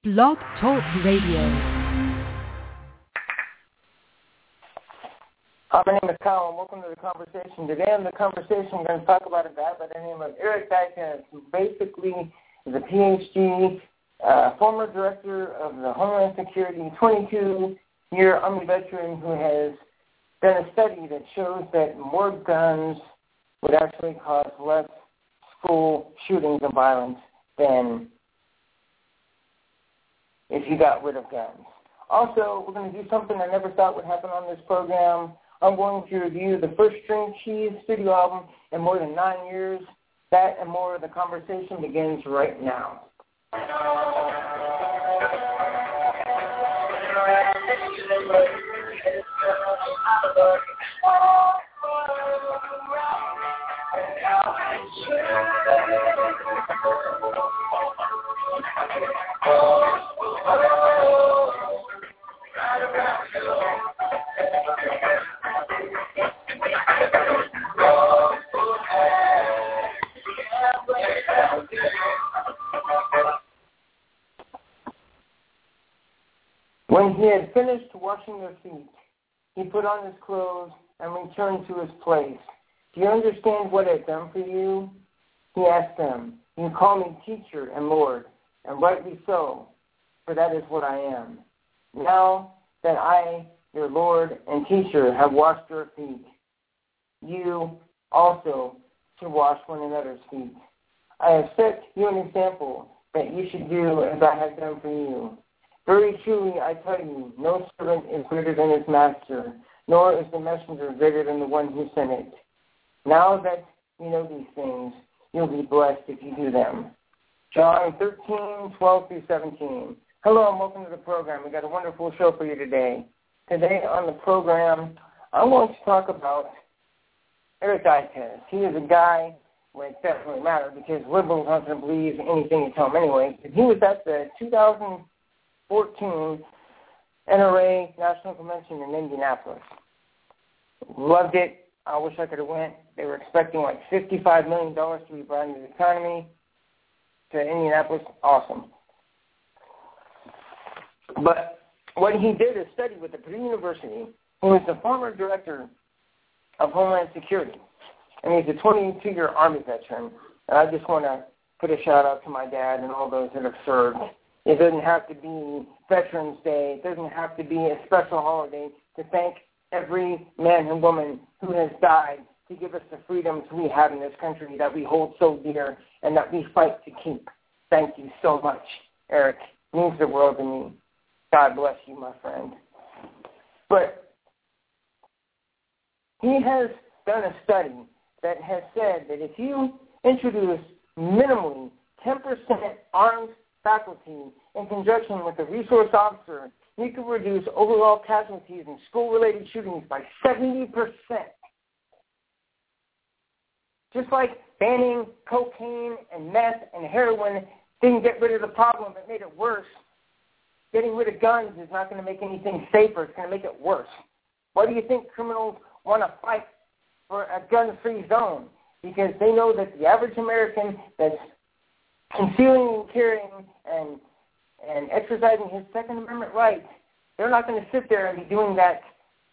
Blog Talk Radio. Hi, my name is Kyle, and welcome to the conversation. Today in the conversation, we're going to talk about a guy by the name of Eric Dykes, who basically is a PhD, former director of the Homeland Security, 22-year Army veteran who has done a study that shows that more guns would actually cause less school shootings and violence than if you got rid of guns. Also, we're going to do something I never thought would happen on this program. I'm going to review the First String Cheese studio album in more than 9 years. That and more of the conversation begins right now. When he had finished washing their feet, he put on his clothes and returned to his place. Do you understand what I've done for you? He asked them. You call me teacher and Lord, and rightly so, for that is what I am. Now that I, your Lord and teacher, have washed your feet, you also should wash one another's feet. I have set you an example that you should do as I have done for you. Very truly, I tell you, no servant is greater than his master, nor is the messenger greater than the one who sent it. Now that you know these things, you'll be blessed if you do them. John 13:12 through 17. Hello and welcome to the program. We've got a wonderful show for you today. Today on the program, I'm going to talk about Eric Dykes. He is a guy, well, it doesn't really matter because liberals aren't going to believe anything you tell them anyway. But he was at the 2014 NRA National Convention in Indianapolis. Loved it. I wish I could have went. They were expecting like $55 million to be brought into the economy to Indianapolis. Awesome. But what he did is study with the Purdue University, who is the former director of Homeland Security. And he's a 22-year Army veteran. And I just want to put a shout-out to my dad and all those that have served. It doesn't have to be Veterans Day. It doesn't have to be a special holiday to thank every man and woman who has died to give us the freedoms we have in this country that we hold so dear and that we fight to keep. Thank you so much, Eric. It means the world to me. God bless you, my friend. But he has done a study that has said that if you introduce minimally 10% armed faculty in conjunction with a resource officer, you can reduce overall casualties in school-related shootings by 70%. Just like banning cocaine and meth and heroin didn't get rid of the problem, it made it worse. Getting rid of guns is not going to make anything safer. It's going to make it worse. Why do you think criminals want to fight for a gun-free zone? Because they know that the average American that's concealing and carrying and exercising his Second Amendment rights, they're not going to sit there and be doing that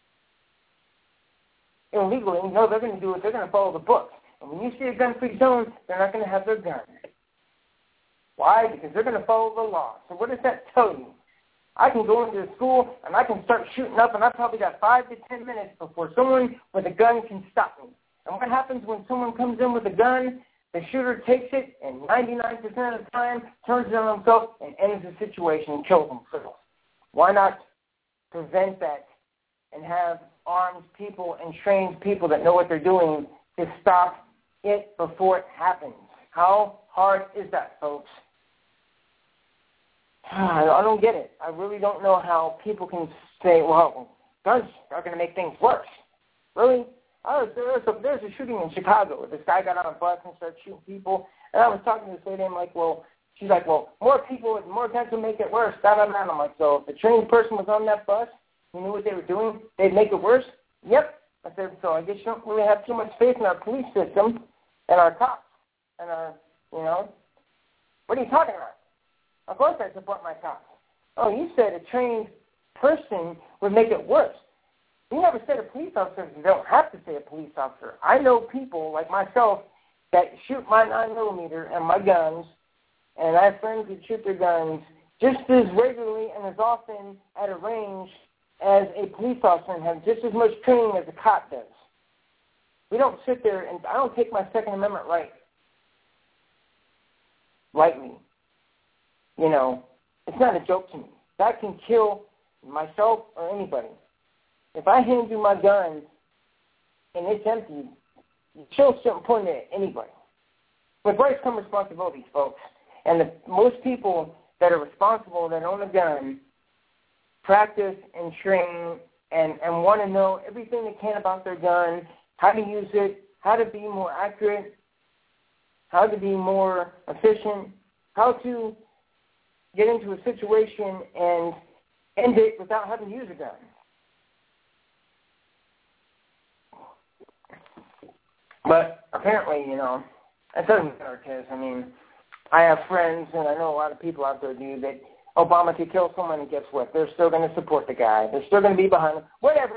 illegally. No, they're going to do it. They're going to follow the book. And when you see a gun-free zone, they're not going to have their gun. Why? Because they're going to follow the law. So what does that tell you? I can go into a school and I can start shooting up, and I probably got 5 to 10 minutes before someone with a gun can stop me. And what happens when someone comes in with a gun? The shooter takes it and 99% of the time turns it on himself and ends the situation and kills himself. Why not prevent that and have armed people and trained people that know what they're doing to stop it before it happens? How hard is that, folks? I don't get it. I really don't know how people can say, well, guns are going to make things worse. Really? There's a shooting in Chicago. This guy got on a bus and started shooting people. And I was talking to this lady, and I'm like, she's like, more people with more guns will make it worse. I'm like, so if a trained person was on that bus, who knew what they were doing, they'd make it worse? Yep. I said, so I guess you don't really have too much faith in our police system and our cops and our, what are you talking about? Of course I support my cops. Oh, you said a trained person would make it worse. You never said a police officer. You don't have to say a police officer. I know people like myself that shoot my 9mm and my guns, and I have friends that shoot their guns just as regularly and as often at a range as a police officer and have just as much training as a cop does. We don't sit there, and I don't take my Second Amendment right lightly. You know, it's not a joke to me. That can kill myself or anybody. If I hand you my gun and it's empty, you shouldn't point it at anybody. With rights come responsibilities, folks. And most people that are responsible, that own a gun, practice and train and want to know everything they can about their gun, how to use it, how to be more accurate, how to be more efficient, how to get into a situation and end it without having to use a gun. But apparently, you know, it doesn't matter, because, I mean, I have friends, and I know a lot of people out there do, that Obama could kill someone, and guess what? They're still going to support the guy. They're still going to be behind him. Whatever.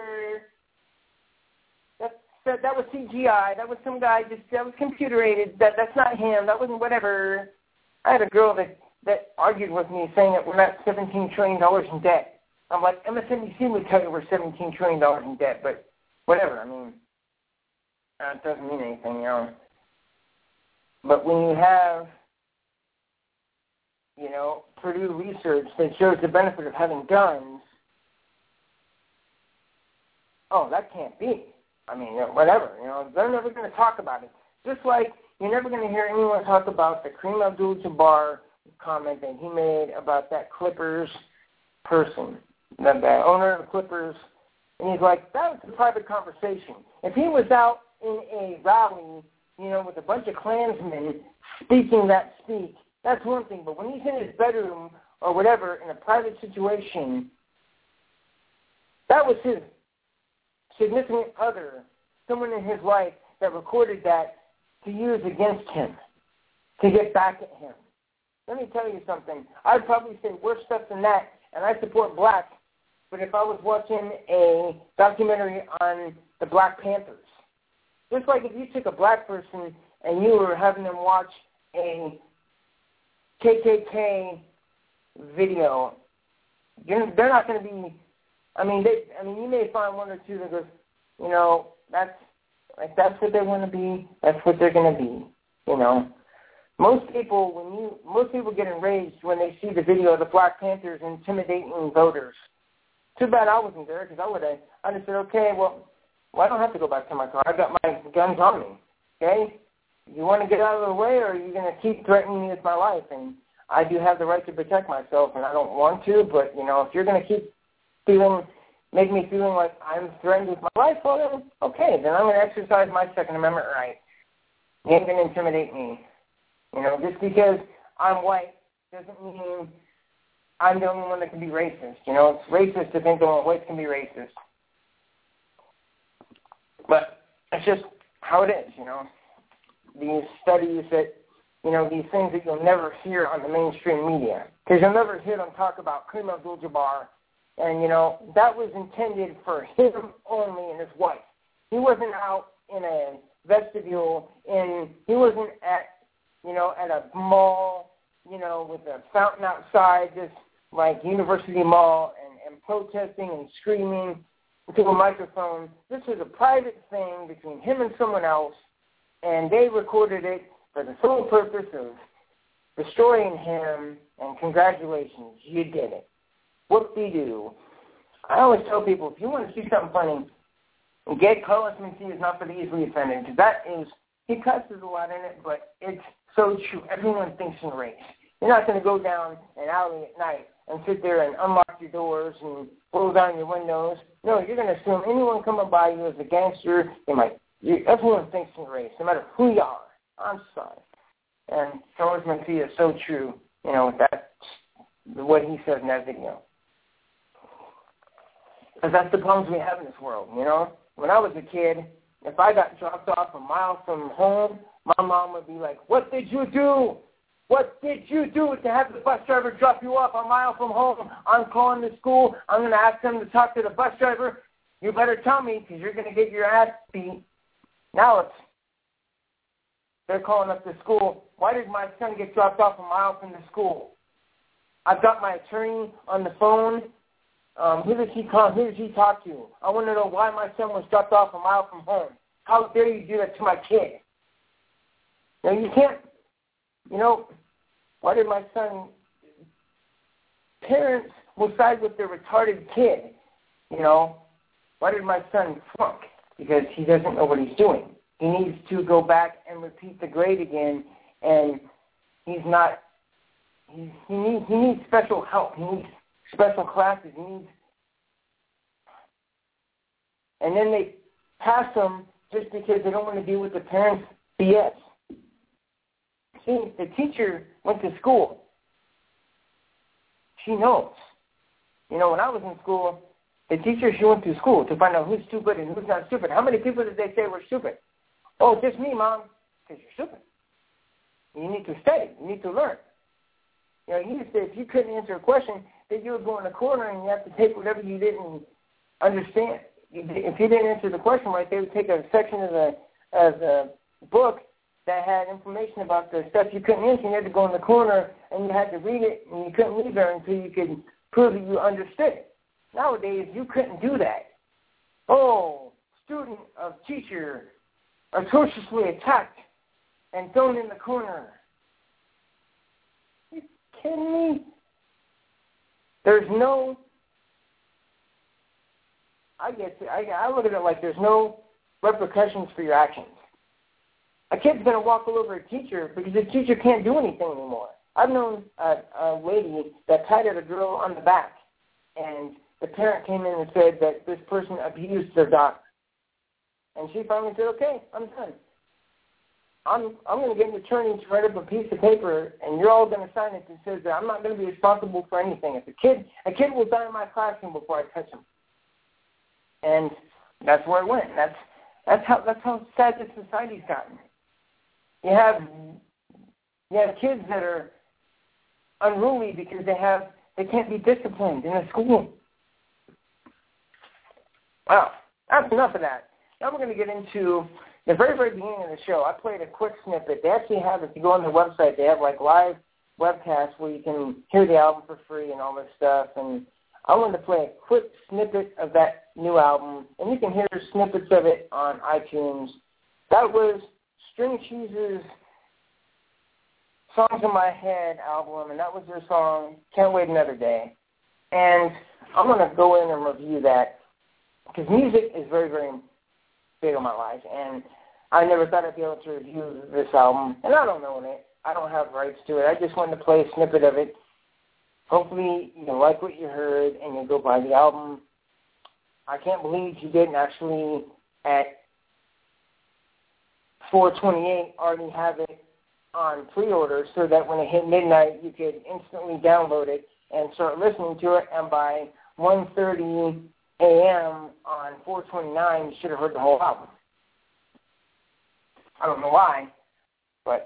That was CGI. That was some guy, that was computer-aided. That's not him. That wasn't whatever. I had a girl that argued with me saying that we're not $17 trillion in debt. I'm like, MSNBC would tell you we're $17 trillion in debt, but whatever. I mean, it doesn't mean anything, you know. But when you have, you know, Purdue research that shows the benefit of having guns, oh, that can't be. I mean, whatever, you know, they're never going to talk about it. Just like you're never going to hear anyone talk about the Kareem Abdul-Jabbar comment that he made about that Clippers person, the owner of the Clippers, and he's like, that was a private conversation. If he was out in a rally, you know, with a bunch of Klansmen speaking that speak, that's one thing. But when he's in his bedroom or whatever in a private situation, that was his significant other, someone in his life that recorded that to use against him, to get back at him. Let me tell you something. I'd probably say worse stuff than that, and I support blacks, but if I was watching a documentary on the Black Panthers, just like if you took a black person and you were having them watch a KKK video, they're not going to be, you may find one or two that goes, you know, that's what they want to be, that's what they're going to be, you know. Most people get enraged when they see the video of the Black Panthers intimidating voters. Too bad I wasn't there, because I'd have said, okay, well, I don't have to go back to my car. I got my guns on me, okay? You want to get out of the way, or are you going to keep threatening me with my life? And I do have the right to protect myself, and I don't want to, but, you know, if you're going to keep make me feeling like I'm threatened with my life, well, then, okay, then I'm going to exercise my Second Amendment right. You ain't going to intimidate me. You know, just because I'm white doesn't mean I'm the only one that can be racist. You know, it's racist to think only whites can be racist. But it's just how it is, you know. These studies that, you know, these things that you'll never hear on the mainstream media. Because you'll never hear them talk about Kareem Abdul-Jabbar. And, you know, that was intended for him only and his wife. He wasn't out in a vestibule, he wasn't at, you know, at a mall, you know, with a fountain outside, just like University Mall, and protesting and screaming into a microphone. This was a private thing between him and someone else, and they recorded it for the sole purpose of destroying him, and congratulations, you did it. Whoop-de-doo. I always tell people, if you want to see something funny, Carlos Mencia is not for the easily offended, because he cusses a lot in it, but it's so true. Everyone thinks in race. You're not going to go down an alley at night and sit there and unlock your doors and roll down your windows. No, you're going to assume anyone coming by you is a gangster. Everyone thinks in race, no matter who you are. I'm sorry. And Carlos Mencia is so true, you know, with that, what he says in that video. Because that's the problems we have in this world, you know. When I was a kid, if I got dropped off a mile from home, my mom would be like, "What did you do? What did you do to have the bus driver drop you off a mile from home? I'm calling the school. I'm going to ask them to talk to the bus driver. You better tell me because you're going to get your ass beat. Now they're calling up the school. Why did my son get dropped off a mile from the school? I've got my attorney on the phone. Who does he call? Who does he talk to? I want to know why my son was dropped off a mile from home. How dare you do that to my kid? Now, you can't, why did my son, parents will side with their retarded kid, Why did my son flunk? Because he doesn't know what he's doing. He needs to go back and repeat the grade again, and he needs special help. He needs special classes. And then they pass him just because they don't want to deal with the parents' BS. See, the teacher went to school. She knows. When I was in school, the teacher, she went to school to find out who's stupid and who's not stupid. How many people did they say were stupid? Oh, just me, Mom. Because you're stupid. You need to study. You need to learn. He used to say if you couldn't answer a question, then you would go in the corner and you have to take whatever you didn't understand. If you didn't answer the question right, they would take a section of the book that had information about the stuff you couldn't answer. You had to go in the corner and you had to read it, and you couldn't leave there until you could prove that you understood it. Nowadays, you couldn't do that. Oh, student of teacher atrociously attacked and thrown in the corner. Are you kidding me? There's no, I look at it like there's no repercussions for your actions. A kid's going to walk all over a teacher because the teacher can't do anything anymore. I've known a lady that tied at a girl on the back, and the parent came in and said that this person abused their daughter. And she finally said, okay, I'm done. I'm going to get an attorney to write up a piece of paper, and you're all going to sign it that says that I'm not going to be responsible for anything. If a kid will die in my classroom before I touch him. And that's where it went. That's how sad this society's gotten. You have kids that are unruly because they can't be disciplined in a school. Wow, that's enough of that. Now we're going to get into the very, very beginning of the show. I played a quick snippet. They actually have, if you go on their website, they have live webcasts where you can hear the album for free and all this stuff. And I wanted to play a quick snippet of that new album, and you can hear snippets of it on iTunes. That was String Cheese's Songs in My Head album, and that was their song, Can't Wait Another Day. And I'm going to go in and review that because music is very, very big in my life, and I never thought I'd be able to review this album, and I don't own it. I don't have rights to it. I just wanted to play a snippet of it. Hopefully you like what you heard and you'll go buy the album. I can't believe you didn't actually at 4/28 already have it on pre-order so that when it hit midnight you could instantly download it and start listening to it, and by 1:30 a.m. on 4/29 you should have heard the whole album. I don't know why, but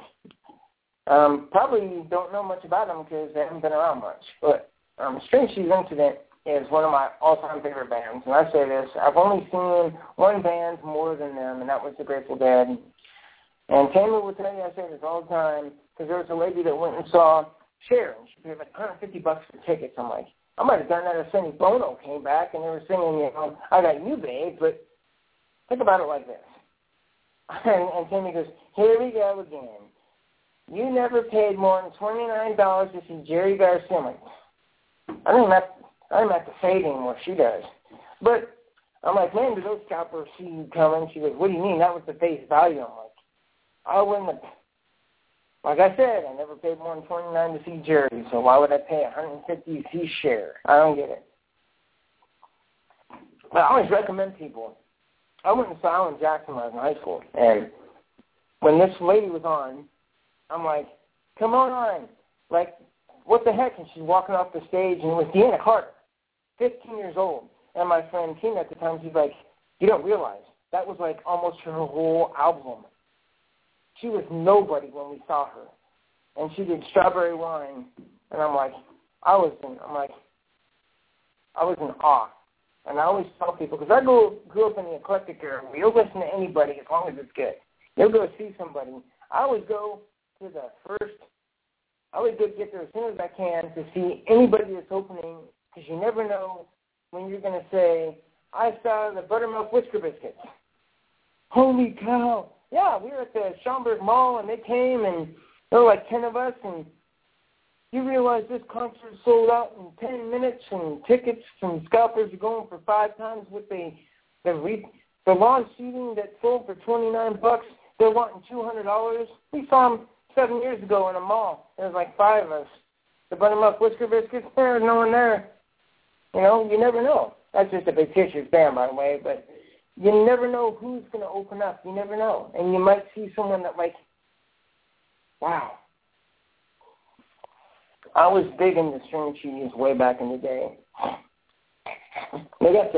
probably don't know much about them because they haven't been around much. But String Cheese Incident is one of my all-time favorite bands, and I say this, I've only seen one band more than them, and that was the Grateful Dead. And Taylor will tell you I say this all the time because there was a lady that went and saw Cher, and she paid like $150 for tickets. I'm like, I might have done that if Sonny Bono came back and they were singing, I Got You, Babe, but think about it like this. And Tammy goes, here we go again. You never paid more than $29 to see Jerry Garcia. I'm like, I don't have to say it anymore. She does. But I'm like, man, did those scalpers see you coming? She goes, what do you mean? That was the face value. I'm like, I wouldn't have. Like I said, I never paid more than $29 to see Jerry, so why would I pay $150 to see Cher? I don't get it. But I always recommend people. I went and saw Alan Jackson when I was in high school, and when this lady was on, I'm like, come on. Like, what the heck? And she's walking off the stage, and it was Deanna Carter, 15 years old. And my friend Tina at the time, she's like, you don't realize, that was like almost her whole album. She was nobody when we saw her. and she did Strawberry Wine, and I was in awe. And I always tell people, because I grew up in the eclectic era, where you'll listen to anybody as long as it's good. You'll go see somebody. I always go to the first, I always go get there as soon as I can to see anybody that's opening, because you never know when you're going to say, I saw the Buttermilk Whisker Biscuits. Holy cow. Yeah, we were at the Schaumburg Mall, and they came, and there were like 10 of us, and you realize this concert sold out in 10 minutes, and tickets from scalpers are going for 5 times what the lawn seating that sold for $29, they're wanting $200. We saw them 7 years ago in a mall. There was like 5 of us. The Buttermilk Whisker Biscuits, there's no one there. You know, you never know. That's just a big picture fan, by the way, but you never know who's going to open up. You never know. And you might see someone that wow. I was big into string cheese way back in the day. They got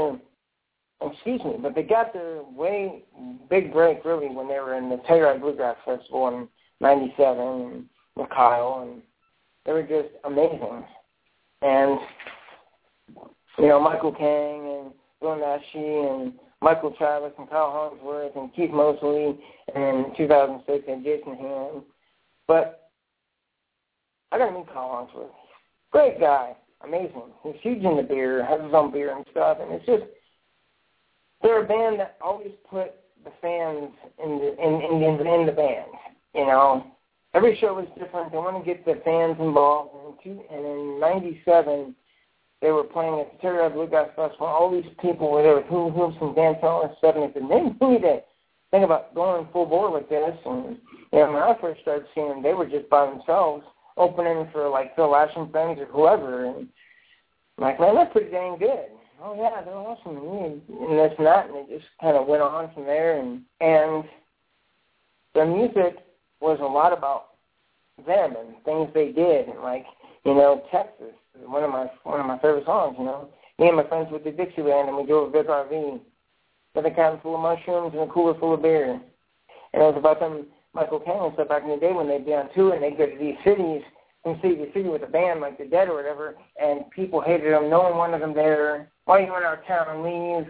their way big break really when they were in the Telluride Bluegrass Festival in '97 and with Kyle, and they were just amazing. And you know, Michael Kang and Bill Nashi and Michael Travis and Kyle Hollingsworth and Keith Mosley, and in 2006 and Jason Hand. But I got to meet Kyle Hollingsworth. Great guy. Amazing. He's huge into beer, has his own beer and stuff. And it's just, they're a band that always put the fans in the band. You know, every show was different. They want to get the fans involved. And in '97, they were playing at the Telluride Bluegrass Festival. All these people were there with hula hoops and dancehall and stuff. And they said, they need to think about going full bore with this. And you know, when I first started seeing them, they were just by themselves, opening for like Phil Ashenfeld or whoever, and I'm like, man, that's pretty dang good. Oh yeah, they're awesome, and this and that, and it just kind of went on from there, and the music was a lot about them and things they did, and like, you know, Texas, one of my favorite songs, you know. Me and my friends with the Dixieland, and we drove a big RV with a cabin full of mushrooms and a cooler full of beer, and it was about them. Michael Caine and stuff back in the day when they'd be on tour and they'd go to these cities, from city to city with a band like the Dead or whatever, and people hated them. No one wanted them there. Why are you in our town? Leave.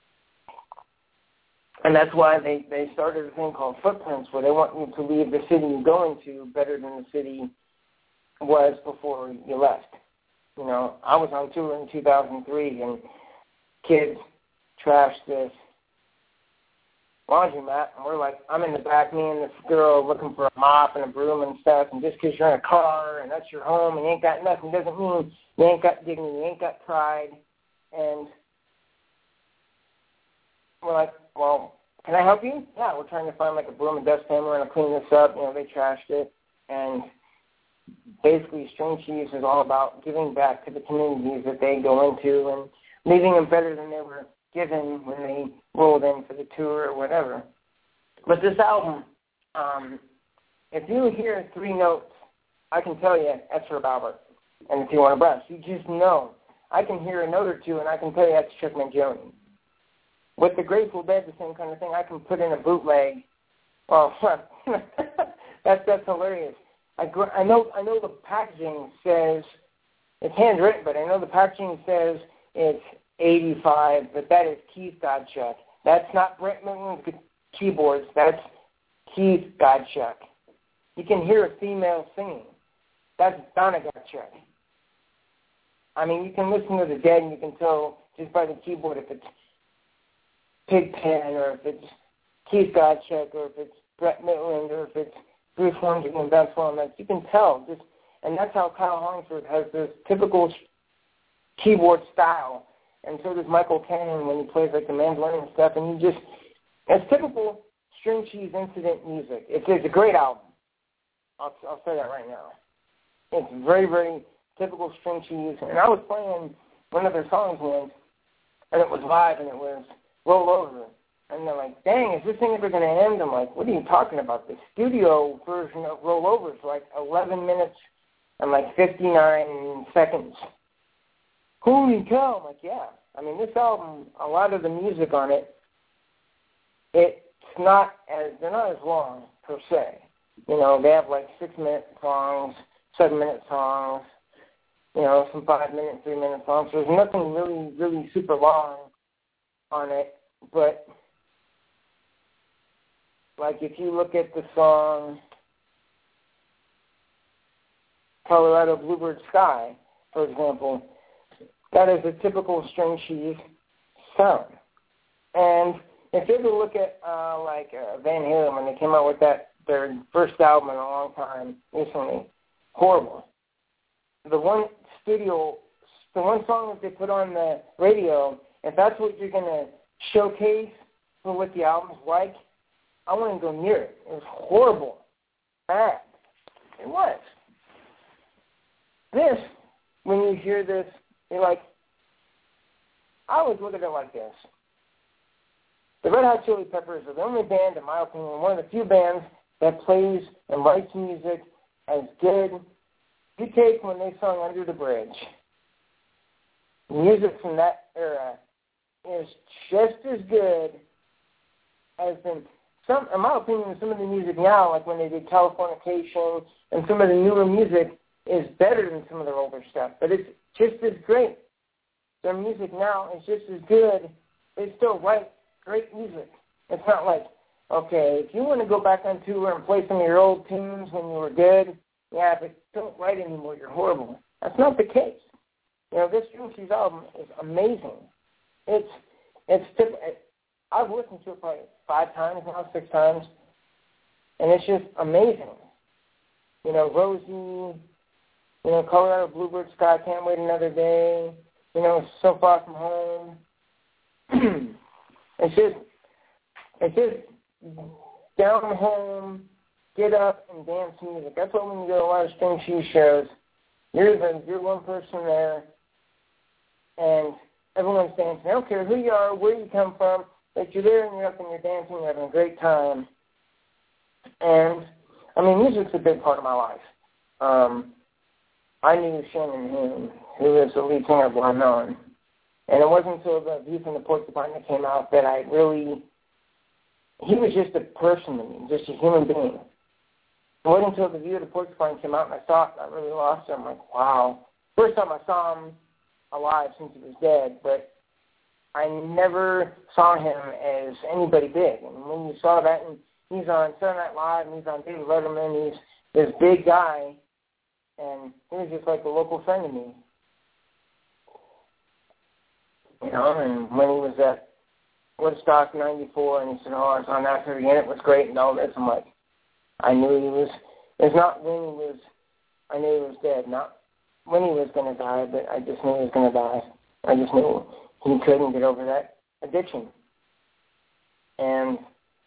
And that's why they started a thing called Footprints, where they want you to leave the city you're going to better than the city was before you left. You know, I was on tour in 2003, and kids trashed this laundromat, and we're like, I'm in the back, me and this girl looking for a mop and a broom and stuff, and just because you're in a car and that's your home and you ain't got nothing doesn't mean you ain't got dignity, you ain't got pride. And we're like, well, can I help you? Yeah, we're trying to find like a broom and dust hammer and clean this up. You know, they trashed it. And basically String Cheese is all about giving back to the communities that they go into and leaving them better than they were given when they rolled in for the tour or whatever. But this album, if you hear 3 notes, I can tell you that's Herb Alpert and the Tijuana Brass. You just know. I can hear a note or two, and I can tell you that's Chuck Mangione. With the Grateful Dead, the same kind of thing. I can put in a bootleg. Well, that's hilarious. I know the packaging says it's handwritten, but I know the packaging says it's 85, but that is Keith Godchuk. That's not Brent Milton's keyboards. That's Keith Godchuk. You can hear a female singing. That's Donna Godchuk. I mean, you can listen to the Dead and you can tell just by the keyboard if it's Pigpen or if it's Keith Godchuk or if it's Brett Milton or if it's Bruce Hornsby and Vince Vaughn. You can tell. And that's how Kyle Hollingsworth has this typical keyboard style. And so does Michael Caine when he plays like the mandolin and stuff. And it's typical String Cheese incident music. It's a great album. I'll say that right now. It's very, very typical String Cheese. And I was playing one of their songs once, and it was live, and it was Roll Over. And they're like, dang, is this thing ever going to end? I'm like, what are you talking about? The studio version of Roll Over is like 11 minutes and like 59 seconds. Holy cow. I'm like, yeah. I mean, this album, a lot of the music on it, they're not as long, per se. You know, they have like 6-minute songs, 7-minute songs, you know, some 5-minute, 3-minute songs. So there's nothing really, really super long on it. But, like, if you look at the song Colorado Bluebird Sky, for example, that is a typical string cheese sound. And if you ever look at, Van Halen, when they came out with their first album in a long time recently, horrible. The one song that they put on the radio, if that's what you're going to showcase for what the album's like, I wouldn't go near it. It was horrible. Bad. It was. This, when you hear this, you're like, I always look at it like this. The Red Hot Chili Peppers are the only band, in my opinion, one of the few bands that plays and writes music as good. You take when they sung Under the Bridge. Music from that era is just as good as in my opinion, some of the music now, like when they did Californication, and some of the newer music is better than some of their older stuff. But it's just as great. Their music now is just as good. They still write great music. It's not like, okay, if you want to go back on tour and play some of your old tunes when you were good, yeah, but don't write anymore. You're horrible. That's not the case. You know, this String Cheese album is amazing. I've listened to it probably 5 times now, 6 times, and it's just amazing. You know, Rosie, you know, Colorado Bluebird Sky, Can't Wait Another Day, you know, So Far From Home. It's just down home, get up and dance music. That's what when you go to a lot of String Cheese shows, you're one person there, and everyone's dancing. I don't care who you are, where you come from, but you're there and you're up and you're dancing, you're having a great time. And, I mean, music's a big part of my life. I knew Shannon Hoon, who is the lead singer of Blind Melon. And it wasn't until the View from the Porcupine that came out that he was just a person to me, just a human being. It wasn't until the View of the Porcupine came out and I saw it, I really lost it. I'm like, wow. First time I saw him alive since he was dead, but I never saw him as anybody big. And when you saw that, and he's on Saturday Night Live, and he's on David Letterman, he's this big guy, and he was just like a local friend to me. You know, and when he was at Woodstock '94, and he said, oh, I was on that for the end, it was great, and all this, I'm like, I knew he was, it's not when he was, I knew he was dead, not when he was going to die, but I just knew he was going to die. I just knew he couldn't get over that addiction. And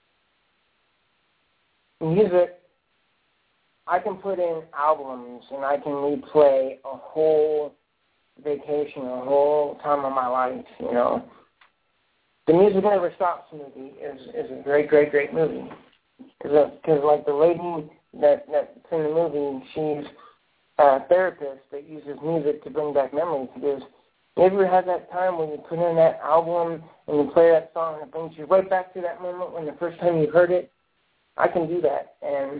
music, I can put in albums and I can replay a whole vacation, a whole time of my life, you know. The Music Never Stops movie is a great, great, great movie. Because like the lady that's in the movie, she's a therapist that uses music to bring back memories. Because you ever had that time when you put in that album and you play that song and it brings you right back to that moment when the first time you heard it? I can do that. And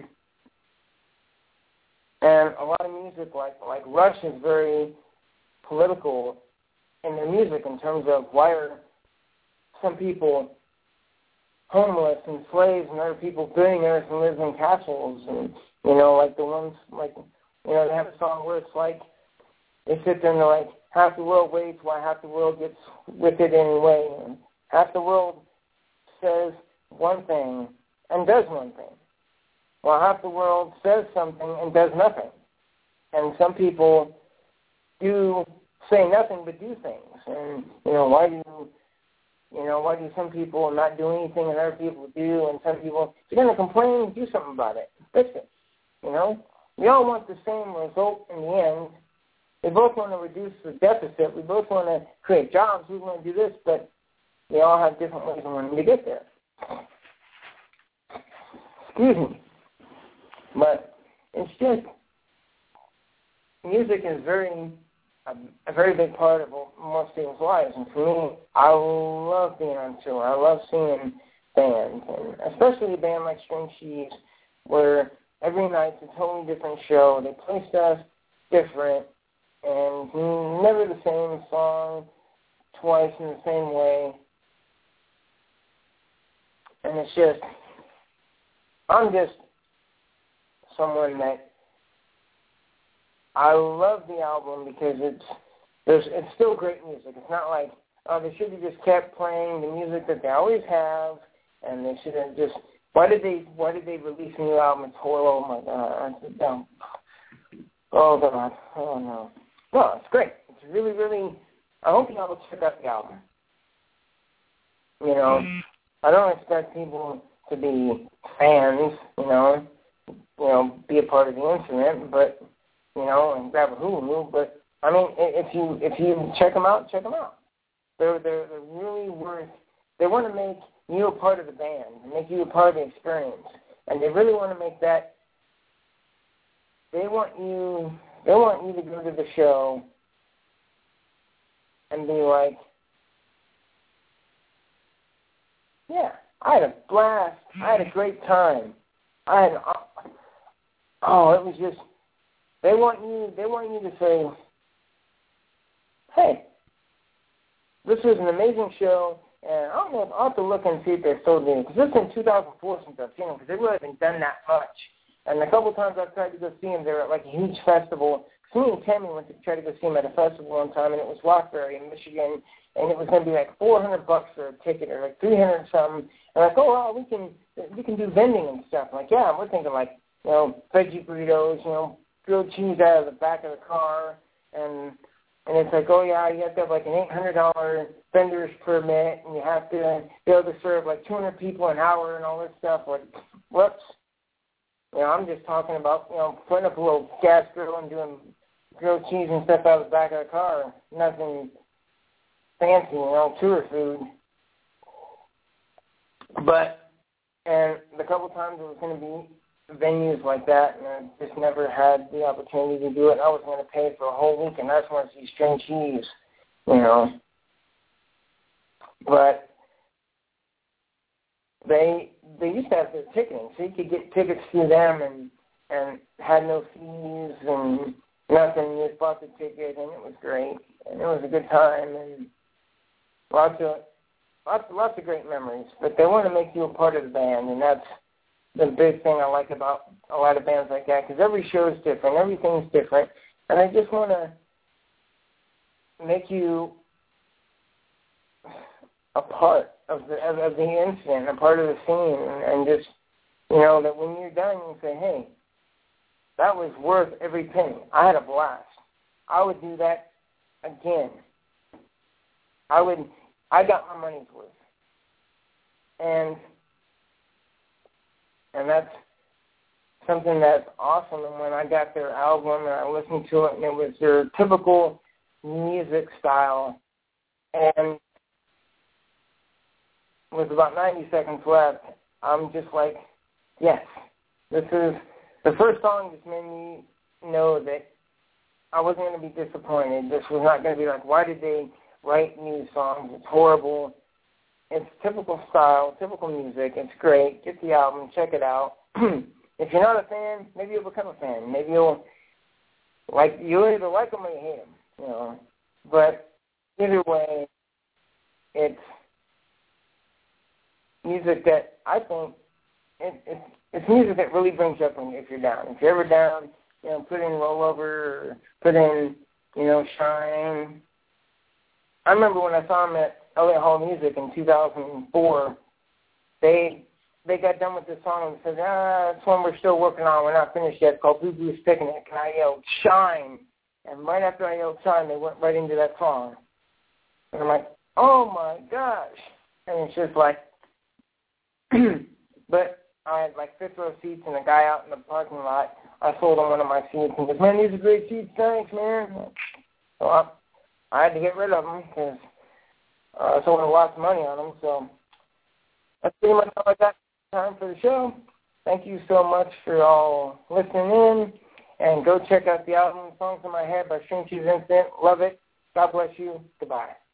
a lot of music, like Rush, is very political in their music in terms of why are some people homeless and slaves and other people billionaires and live in castles, and, you know, like the ones, like, you know, they have a song where it's like, they sit there and they're like, half the world waits while half the world gets with it anyway, and half the world says one thing and does one thing, while half the world says something and does nothing. And some people do say nothing but do things. And, you know, why do some people not do anything and other people do, and some people, if you're going to complain, do something about it. Fix it. You know? We all want the same result in the end. We both want to reduce the deficit. We both want to create jobs. We want to do this, but we all have different ways of wanting to get there. Excuse me. But it's just, music is a very big part of most people's lives. And for me, I love being on tour. I love seeing bands, and especially a band like String Cheese, where every night's a totally different show. They play stuff different, and never the same song twice in the same way. And it's just, I'm just someone that I love the album because it's still great music. It's not like, oh, they should have just kept playing the music that they always have, and they should have just, why did they release a new album? It's horrible. Oh my God. Oh God. Oh no. No, it's great. It's really, really, I hope y'all will check out the album. You know, I don't expect people to be fans, be a part of the incident, but, and grab a Hulu, but, I mean, if you check them out, check them out. They're really worth, they want to make you a part of the band, make you a part of the experience, and they really want to make that, they want you to go to the show and be like, yeah, I had a blast. I had a great time. It was just, they want you to say, hey, this was an amazing show, and I don't know, I'll have to look and see if they're still doing it, because this is in 2004 since I've seen them, because they really haven't done that much. And a couple times I've tried to go see them, they're at like a huge festival. So me and Tammy went to try to go see them at a festival one time, and it was Rockberry in Michigan, and it was going to be like $400 for a ticket, or like $300 something. And like, oh, wow, we can do vending and stuff. I'm like, yeah, we're thinking like, veggie burritos, grilled cheese out of the back of the car, and it's like, oh yeah, you have to have like an $800 vendor's permit, and you have to be able to serve like 200 people an hour and all this stuff. Like, whoops. I'm just talking about, putting up a little gas grill and doing grilled cheese and stuff out of the back of the car. Nothing fancy, tour food. But, and the couple times it was going to be venues like that, and I just never had the opportunity to do it. I was going to pay for a whole week, and that's when I see string cheese, But they used to have their ticketing, so you could get tickets through them and had no fees and nothing. You just bought the ticket, and it was great, and it was a good time, and lots of great memories. But they want to make you a part of the band, and that's the big thing I like about a lot of bands like that, because every show is different, everything's different, and they just want to make you a part of the incident, a part of the scene, and just, that when you're done, you say, hey, that was worth every penny. I had a blast. I would do that again. I got my money's worth. And that's something that's awesome. And when I got their album and I listened to it, and it was their typical music style, and with about 90 seconds left, I'm just like, yes, this is the first song just made me know that I wasn't going to be disappointed. This was not going to be like, why did they write new songs? It's horrible. It's typical style, typical music. It's great. Get the album, check it out. If you're not a fan, maybe you'll become a fan. Maybe you'll either like them or you hate them, But either way, it's music that I think it's music that really brings you up if you're down. If you're ever down, put in Rollover or put in, Shine. I remember when I saw them at Elliott Hall Music in 2004, they got done with this song and said, it's one we're still working on. We're not finished yet. It's called Blue Blues Picnic. And I yelled, Shine. And right after I yelled Shine, they went right into that song. And I'm like, oh, my gosh. And it's just like, but I had like fifth row seats and a guy out in the parking lot. I sold him one of my seats and he goes, man, these are great seats. Thanks, man. So I had to get rid of them because I sold lots of money on them. So that's pretty much all I got time for the show. Thank you so much for all listening in. And go check out the album, Songs in My Head by String Cheese Incident. Love it. God bless you. Goodbye.